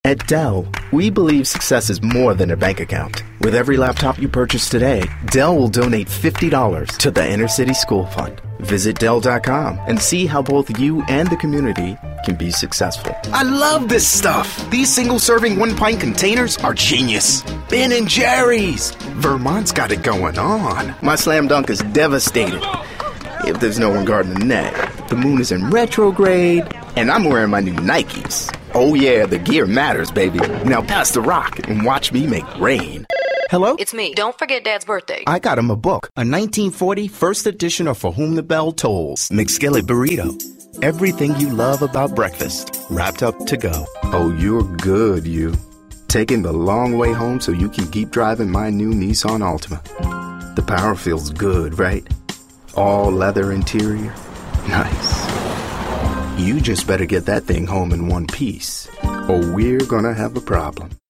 At Dell, we believe success is more than a bank account. With every laptop you purchase today, Dell will donate $50 to the Inner City School Fund. Visit Dell.com and see how both you and the community can be successful. I love this stuff. These single-serving one-pint containers are genius. Ben & Jerry's. Vermont's got it going on. My slam dunk is devastated. If there's no one guarding the net, the moon is in retrograde, and I'm wearing my new Nikes. Oh yeah, the gear matters, baby. Now pass the rock and watch me make rain. Hello? It's me. Don't forget Dad's birthday. I got him a book, a 1940 first edition of For Whom the Bell Tolls. McSkillet Burrito. Everything you love about breakfast, wrapped up to go. Oh, you're good, you. Taking the long way home so you can keep driving my new Nissan Altima. The power feels good, right? All leather interior. Nice. You just better get that thing home in one piece, or we're gonna have a problem.